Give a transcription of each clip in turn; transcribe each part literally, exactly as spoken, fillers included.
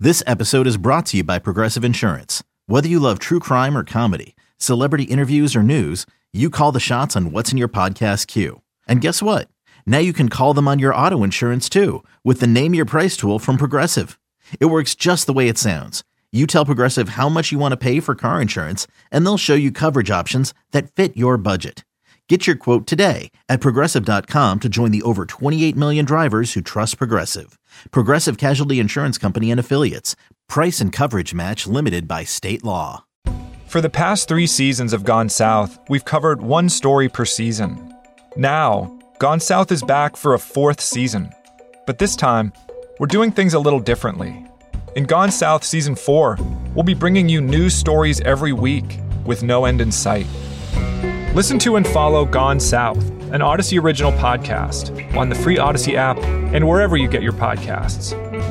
This episode is brought to you by Progressive Insurance. Whether you love true crime or comedy, celebrity interviews or news, you call the shots on what's in your podcast queue. And guess what? Now you can call them on your auto insurance too with the Name Your Price tool from Progressive. It works just the way it sounds. You tell Progressive how much you want to pay for car insurance, and they'll show you coverage options that fit your budget. Get your quote today at Progressive dot com to join the over twenty-eight million drivers who trust Progressive. Progressive Casualty Insurance Company and Affiliates. Price and coverage match limited by state law. For the past three seasons of Gone South, we've covered one story per season. Now, Gone South is back for a fourth season. But this time, we're doing things a little differently. In Gone South Season four, we'll be bringing you new stories every week with no end in sight. Listen to and follow Gone South, an Odyssey original podcast, on the free Odyssey app and wherever you get your podcasts.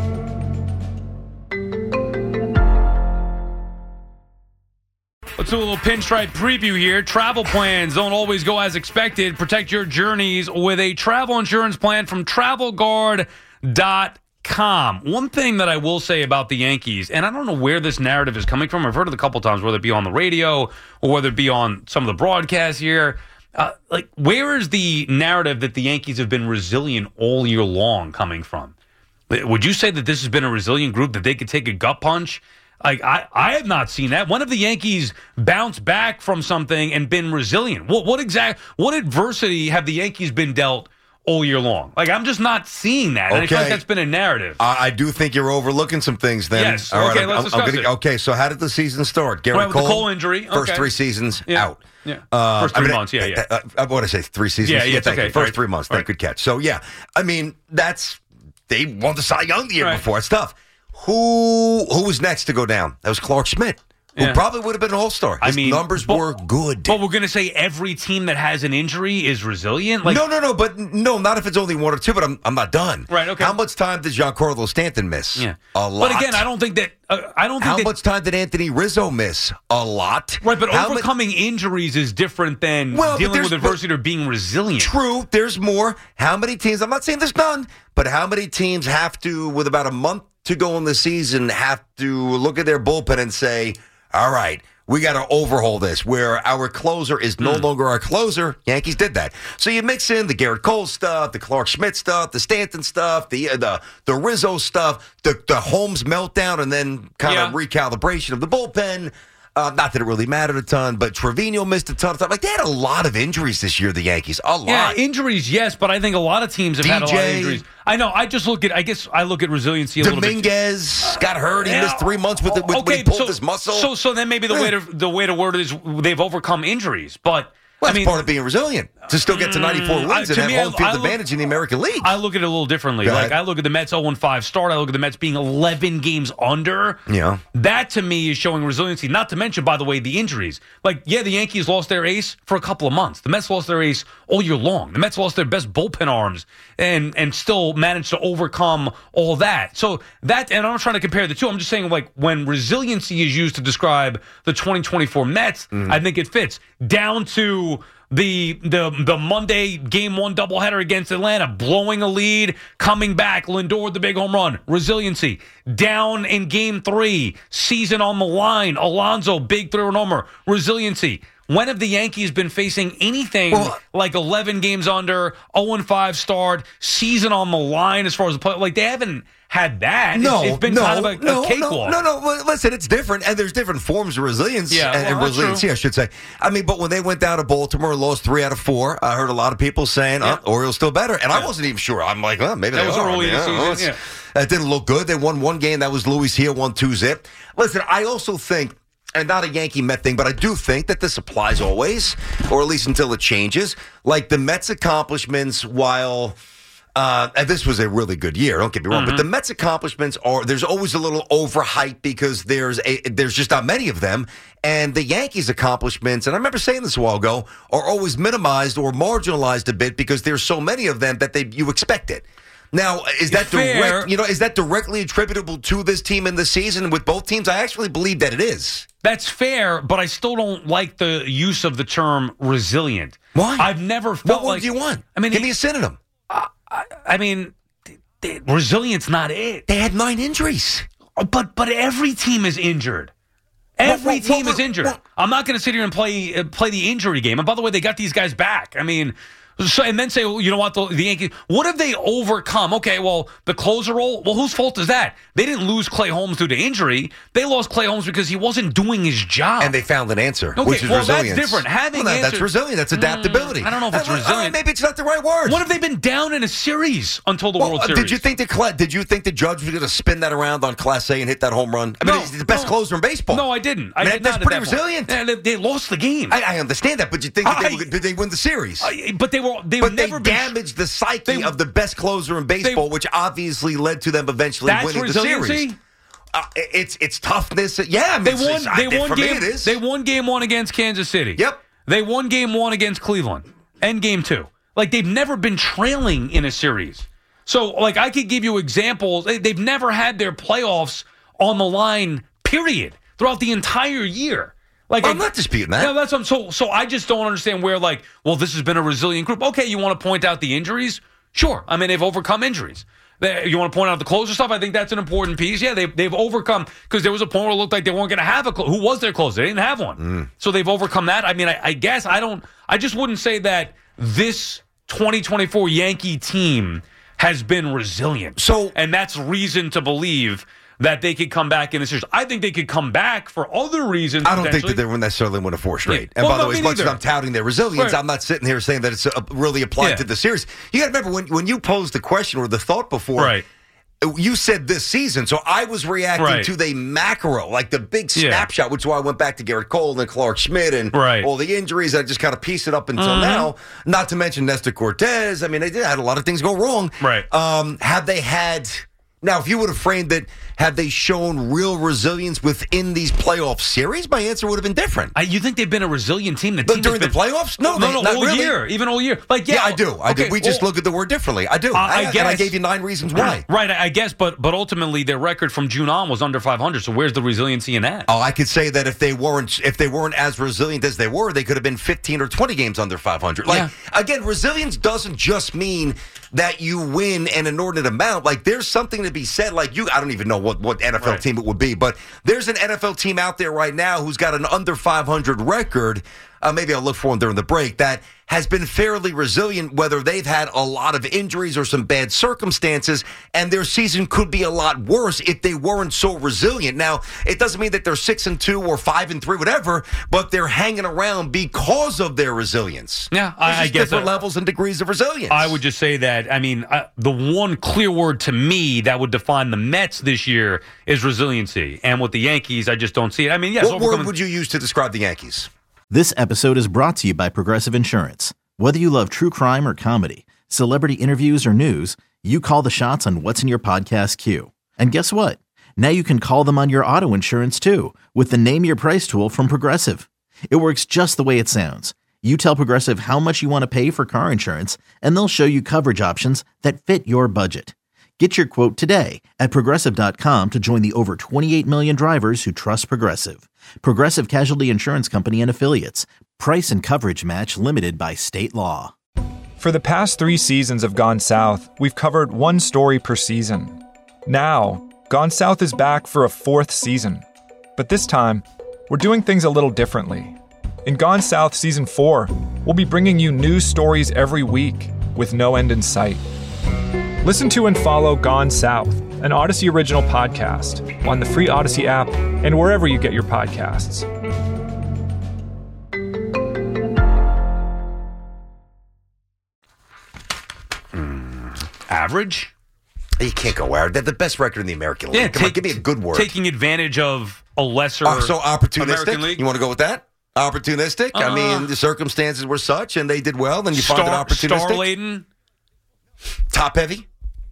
Let's do a little pinstripe preview here. Travel plans don't always go as expected. Protect your journeys with a travel insurance plan from travel guard dot com. One thing that I will say about the Yankees, and I don't know where this narrative is coming from. I've heard it a couple times, whether it be on the radio or whether it be on some of the broadcasts here. Uh, like, where is the narrative that the Yankees have been resilient all year long coming from? Would you say that this has been a resilient group, that they could take a gut punch? Like, I, I have not seen that. When have the Yankees bounced back from something and been resilient? What, what exact, what adversity have the Yankees been dealt all year long? Like, I'm just not seeing that. And Okay. I feel like that's been a narrative. I, I do think you're overlooking some things then. Yes. All right, Okay, I'm- let's I'm- I'm discuss gonna- it. Okay, so how did the season start? Garrett Right, with Cole, the Cole injury. First Okay. three seasons Yeah. out. Yeah. Uh, First three I mean, months, yeah, yeah. Uh, uh, what did I say? Three seasons? Yeah, yeah, it's thank okay. you. First Right. three months. Right. Thank good catch. So, yeah, I mean, that's, they won the Cy Young the year Right. before. It's tough. Who, who was next to go down? That was Clark Schmidt, who Yeah. probably would have been an all-star. His I mean, numbers but- were good. But we're going to say every team that has an injury is resilient? Like, no, no, no, but no, not if it's only one or two, but I'm I'm not done. Right, okay. How much time did Giancarlo Stanton miss? Yeah. A lot. But again, I don't think that, uh, I don't think How that, much time did Anthony Rizzo miss? A lot. right, but How ma- overcoming injuries is different than Well, but dealing with there's- adversity or being resilient. True, there's more. How many teams, I'm not saying there's none, but how many teams have to, with about a month to go in the season, have to look at their bullpen and say, all right, we got to overhaul this, where our closer is no Mm. longer our closer. Yankees did that. So you mix in the Garrett Cole stuff, the Clark Schmidt stuff, the Stanton stuff, the uh, the the Rizzo stuff, the, the Holmes meltdown, and then kind of Yeah. recalibration of the bullpen. Uh, not that it really mattered a ton, but Trevino missed a ton of time. Like, they had a lot of injuries this year, the Yankees. A lot. Yeah, injuries, yes, but I think a lot of teams have had a lot of D J. injuries. I know. I just look at. I guess I look at resiliency a little bit. Dominguez got hurt. He Yeah. missed three months with, it, with when he pulled so, his muscle. So, so then maybe the way to the way to word it is they've overcome injuries. But well, I that's mean, part of being resilient, to still get to ninety-four Mm, wins I- and to have me, I- home field I look- advantage in the American League. I look at it a little differently. Go Like, ahead. I look at the Mets oh and five start. I look at the Mets being eleven games under. Yeah. That, to me, is showing resiliency. Not to mention, by the way, the injuries. Like, yeah, the Yankees lost their ace for a couple of months. The Mets lost their ace all year long. The Mets lost their best bullpen arms and and still managed to overcome all that. So that, and I'm not trying to compare the two. I'm just saying, like, when resiliency is used to describe the twenty twenty-four Mets, Mm-hmm. I think it fits. Down to the the the Monday game one doubleheader against Atlanta, blowing a lead, coming back, Lindor with the big home run, resiliency. Down in game three, season on the line, Alonso, big three-run homer, resiliency. When have the Yankees been facing anything Well, like eleven games under, oh and five start, season on the line as far as the play? Like, they haven't had that. No, it's, it's been no, kind of a, no, a cakewalk. No, no, no. Well, listen, it's different, and there's different forms of resilience Yeah, and, and well, that's resiliency, true. I should say. I mean, but when they went down to Baltimore and lost three out of four, I heard a lot of people saying, Yeah. oh, Orioles still better. And I Yeah. wasn't even sure. I'm like, oh, maybe That they was are. early in the I mean, season, it's- yeah. That didn't look good. They won one game. That was Luis here, one two zip. Listen, I also think, and not a Yankee Met thing, but I do think that this applies always, or at least until it changes. Like the Mets' accomplishments, while uh, and this was a really good year, don't get me wrong, Mm-hmm. but the Mets' accomplishments are, there's always a little overhype because there's a, there's just not many of them. And the Yankees' accomplishments, and I remember saying this a while ago, are always minimized or marginalized a bit because there's so many of them that they you expect it. Now, is that Fair. direct? You know, is that directly attributable to this team in the season with both teams? I actually believe that it is. That's fair, but I still don't like the use of the term resilient. Why? I've never felt What word like. do you want? I mean, give it- me a synonym. I, I mean, th- th- resilience not it. They had nine injuries. But but every team is injured. Every Well, well, team well, is injured. well- I'm not going to sit here and play uh, play the injury game. And by the way, they got these guys back. I mean, so, and then say, well, you know what, the, the Yankees, what have they overcome? Okay, well, the closer role, well, whose fault is that? They didn't lose Clay Holmes due to injury. They lost Clay Holmes because he wasn't doing his job. And they found an answer, Okay, which is well, resilience. that's different. Having well, that- that's answers- resilient. That's adaptability. Mm, I don't know if it's Uh, uh, resilient. Maybe it's not the right word. What have they been down in a series until the Well, World uh, Series? Did you think the Cla- Did you think the Judge was going to spin that around on Class A and hit that home run? I mean, No, he's the best no. closer in baseball. No, I didn't. I Man, did that's not at pretty that point. resilient. Yeah, they, they lost the game. I, I understand that, but you think that they I- were, did they win the series? I- but they were they but never they been- damaged the psyche they- of the best closer in baseball, which obviously led to them eventually That's winning the resiliency? series. Uh, it's it's toughness. Yeah, I mean, They it's- won. it's- They I- won for game. me it is. They won game one against Kansas City. Yep. They won game one against Cleveland and game two. Like they've never been trailing in a series. So like I could give you examples. They, they've never had their playoffs on the line. Period. Throughout the entire year. Like I'm I- not disputing that. No, that's what I'm, so. So I just don't understand where like, well, this has been a resilient group. Okay, you want to point out the injuries? Sure. I mean, they've overcome injuries. They, you want to point out the closer stuff? I think that's an important piece. Yeah, they've, they've overcome, because there was a point where it looked like they weren't going to have a closer. Who was their closer? They didn't have one. Mm. So they've overcome that. I mean, I, I guess I don't, I just wouldn't say that this twenty twenty-four Yankee team has been resilient. So- and that's reason to believe that they could come back in the series. I think they could come back for other reasons. I don't think potentially. that they will necessarily win a four straight. Yeah. And Well, by the no, way, as me much as neither. I'm touting their resilience, Right. I'm not sitting here saying that it's uh, really applied Yeah. to the series. You got to remember when when you posed the question or the thought before. Right. You said this season, so I was reacting Right. to the macro, like the big Yeah. snapshot, which is why I went back to Garrett Cole and Clark Schmidt and Right. all the injuries. I just kind of pieced it up until Mhm. now. Not to mention Nestor Cortez. I mean, they did had a lot of things go wrong. Right. Um, have they had? Now, if you would have framed it, have they shown real resilience within these playoff series? My answer would have been different. I, you think they've been a resilient team? The But team during that's the been, playoffs? No, no, they- no, not all really. year, even all year. Like, yeah, Yeah, I do. I okay, do. We just well, look at the word differently. I do. I- I I, and I guess- gave you nine reasons why. Right, I I guess, but but ultimately their record from June on was under five hundred. So where's the resiliency in that? Oh, I could say that if they weren't if they weren't as resilient as they were, they could have been fifteen or twenty games under five hundred. Like Yeah. again, resilience doesn't just mean that you win an inordinate amount. Like there's something to be said. Like you, I don't even know what what N F L Right. team it would be, but there's an N F L team out there right now who's got an under five hundred record. Uh, maybe I'll look for them during the break. That has been fairly resilient, whether they've had a lot of injuries or some bad circumstances, and their season could be a lot worse if they weren't so resilient. Now, it doesn't mean that they're six and two or five and three, whatever, but they're hanging around because of their resilience. Yeah, There's I, I just guess different that- levels and degrees of resilience. I would just say that, I mean, uh, the one clear word to me that would define the Mets this year is resiliency. And with the Yankees, I just don't see it. I mean, yes, What word overcoming- would you use to describe the Yankees? This episode is brought to you by Progressive Insurance. Whether you love true crime or comedy, celebrity interviews or news, you call the shots on what's in your podcast queue. And guess what? Now you can call them on your auto insurance too with the Name Your Price tool from Progressive. It works just the way it sounds. You tell Progressive how much you want to pay for car insurance, and they'll show you coverage options that fit your budget. Get your quote today at Progressive dot com to join the over twenty-eight million drivers who trust Progressive. Progressive Casualty Insurance Company and Affiliates. Price and coverage match limited by state law. For the past three seasons of Gone South, we've covered one story per season. Now, Gone South is back for a fourth season. But this time, we're doing things a little differently. In Gone South Season four, we'll be bringing you news stories every week with no end in sight. Listen to and follow Gone South, an Odyssey original podcast, on the free Odyssey app and wherever you get your podcasts. average? You can't go out. They're the best record in the American League. Yeah, Come on, take- give me a good word. Taking advantage of a lesser Oh, so American opportunistic. League. You want to go with that? Opportunistic. I Uh, mean, the circumstances were such, and they did well. Then you find it Star, opportunistic. star laden, Top heavy.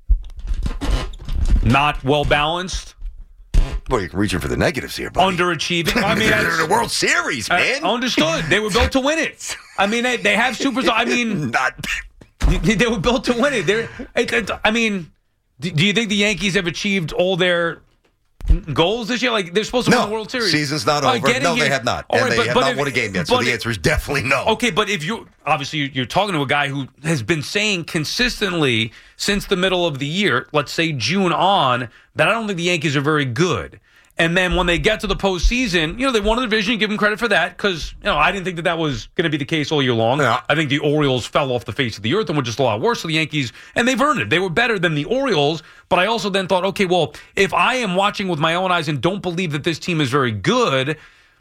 not well balanced, Well, you're reaching for the negatives here, buddy. underachieving. I mean, they're that's- in the World Series, I- man. understood. They were built to win it. I mean, they, they have super. I mean, Not. they were built to win it. They're, it, it, I mean, do, do you think the Yankees have achieved all their goals this year? Like, they're supposed to no, win the World Series. Season's not uh, over. No, they in, have not. And right, they but, have but not if, won a game yet, so the if, answer is definitely no. Okay, but if you obviously you're talking to a guy who has been saying consistently since the middle of the year, let's say June on, that I don't think the Yankees are very good. And then when they get to the postseason, you know, they won the division. You give them credit for that because, you know, I didn't think that that was going to be the case all year long. Yeah. I think the Orioles fell off the face of the earth and were just a lot worse. So the Yankees, and they've earned it. They were better than the Orioles. But I also then thought, okay, well, if I am watching with my own eyes and don't believe that this team is very good,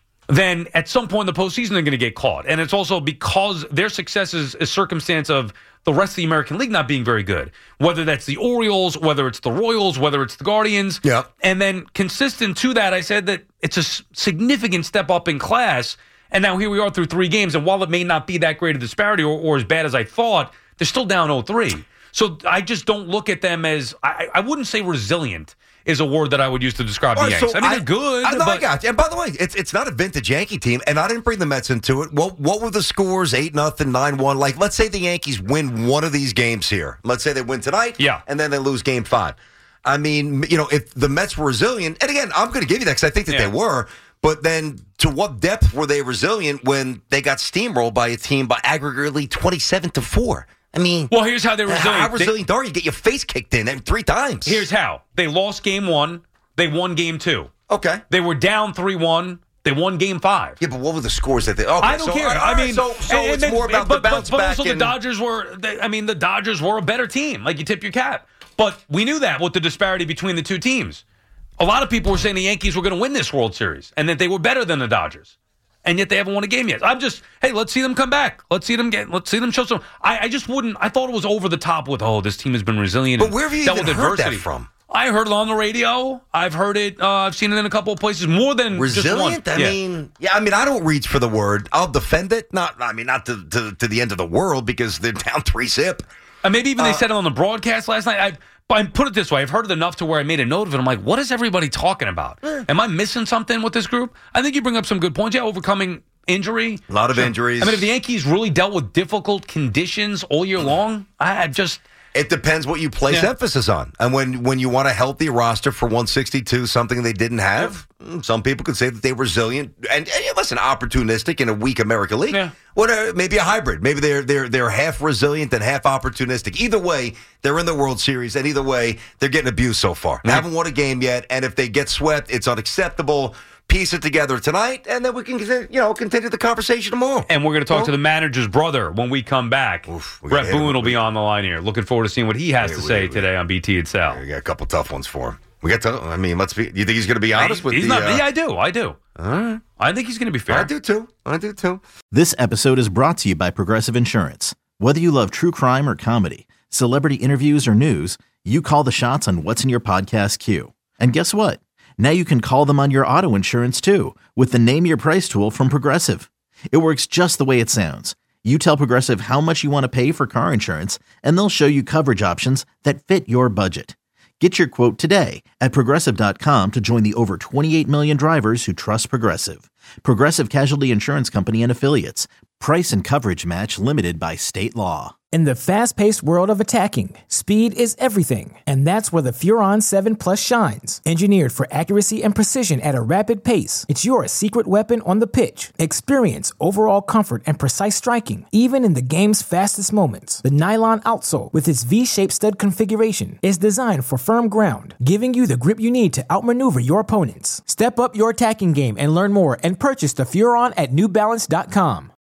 then at some point in the postseason, they're going to get caught. And it's also because their success is a circumstance of the rest of the American League not being very good. Whether that's the Orioles, whether it's the Royals, whether it's the Guardians. Yeah. And then consistent to that, I said that it's a significant step up in class. And now here we are through three games. And while it may not be that great a disparity or, or as bad as I thought, they're still down oh three. So I just don't look at them as, I, I wouldn't say resilient is a word that I would use to describe All the right, Yanks. so I mean, they're good. I, no, but, I got you. And by the way, it's it's not a vintage Yankee team, and I didn't bring the Mets into it. What what were the scores? Eight nothing, nine one. Like, let's say the Yankees win one of these games here. Let's say they win tonight, yeah, and then they lose Game Five. I mean, you know, if the Mets were resilient, and again, I'm going to give you that because I think that yeah. they were. But then, to what depth were they resilient when they got steamrolled by a team by aggregately twenty-seven to four? I mean, well, here's how they're resilient. How resilient they, are you? Get your face kicked in three times. Here's how. They lost game one. They won game two. Okay. They were down three one. They won game five. Yeah, but what were the scores that they... Okay, I don't so, care. Right, I mean, so, so and, it's and more then, about but, the bounce but, but back. also and, the Dodgers were, they, I mean, the Dodgers were a better team. Like, you tip your cap. But we knew that with the disparity between the two teams. A lot of people were saying the Yankees were going to win this World Series and that they were better than the Dodgers. And yet they haven't won a game yet. I'm just, hey, let's see them come back. Let's see them get, let's see them show some. I, I just wouldn't, I thought it was over the top with, oh, this team has been resilient. But where have you dealt even with heard adversity. that from? I heard it on the radio. I've heard it. Uh, I've seen it in a couple of places. More than resilient. Just one. I yeah. mean, yeah. I mean, I don't reach for the word. I'll defend it. Not. I mean, not to to, to the end of the world because they're down three zip. And maybe even uh, they said it on the broadcast last night. I, I put it this way. I've heard it enough to where I made a note of it. I'm like, what is everybody talking about? Eh. Am I missing something with this group? I think you bring up some good points. Yeah, overcoming injury. A lot of sure. injuries. I mean, if the Yankees really dealt with difficult conditions all year long, I, I just... It depends what you place Yeah. emphasis on. And when, when you want a healthy roster for one sixty-two, something they didn't have, yeah. some people could say that they were resilient and, and listen, opportunistic in a weak American League. Yeah. What, maybe a hybrid. Maybe they're they're they're half resilient and half opportunistic. Either way, they're in the World Series, and either way, they're getting abused so far. They haven't won a game yet, and if they get swept, it's unacceptable. Piece it together tonight, and then we can, you know, continue the conversation tomorrow. And we're going to talk well, to the manager's brother when we come back. Oof, we Brett Boone will we, be on the line here. Looking forward to seeing what he has we, to we, say we, today on B T and Sal. We got a couple tough ones for him. We got to. I mean, let's be. You think he's going to be honest he's, with he's the? Not, uh, yeah, I do. I do. All right. I think he's going to be fair. I do too. I do too. This episode is brought to you by Progressive Insurance. Whether you love true crime or comedy, celebrity interviews or news, you call the shots on what's in your podcast queue. And guess what? Now you can call them on your auto insurance too with the Name Your Price tool from Progressive. It works just the way it sounds. You tell Progressive how much you want to pay for car insurance, and they'll show you coverage options that fit your budget. Get your quote today at Progressive dot com to join the over twenty-eight million drivers who trust Progressive. Progressive Casualty Insurance Company and Affiliates. Price and coverage match limited by state law. In the fast-paced world of attacking, speed is everything, and that's where the Furon seven Plus shines. Engineered for accuracy and precision at a rapid pace, it's your secret weapon on the pitch. Experience overall comfort and precise striking, even in the game's fastest moments. The nylon outsole, with its V-shaped stud configuration, is designed for firm ground, giving you the grip you need to outmaneuver your opponents. Step up your attacking game and learn more and purchase the Furon at New Balance dot com.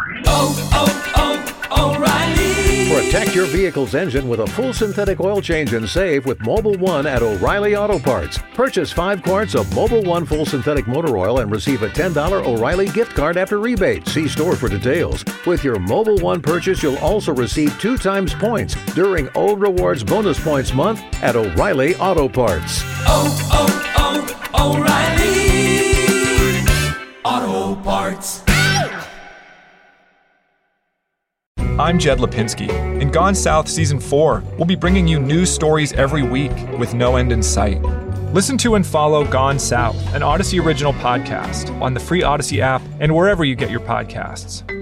Oh, oh, oh, O'Reilly. Protect your vehicle's engine with a full synthetic oil change and save with Mobil one at O'Reilly Auto Parts. Purchase five quarts of Mobil one full synthetic motor oil and receive a ten dollars O'Reilly gift card after rebate. See store for details. With your Mobil one purchase, you'll also receive two times points during O Rewards Bonus Points Month at O'Reilly Auto Parts. Oh, oh, oh, O'Reilly Auto Parts. I'm Jed Lipinski. In Gone South Season four, we'll be bringing you news stories every week with no end in sight. Listen to and follow Gone South, an Odyssey original podcast, on the free Odyssey app and wherever you get your podcasts.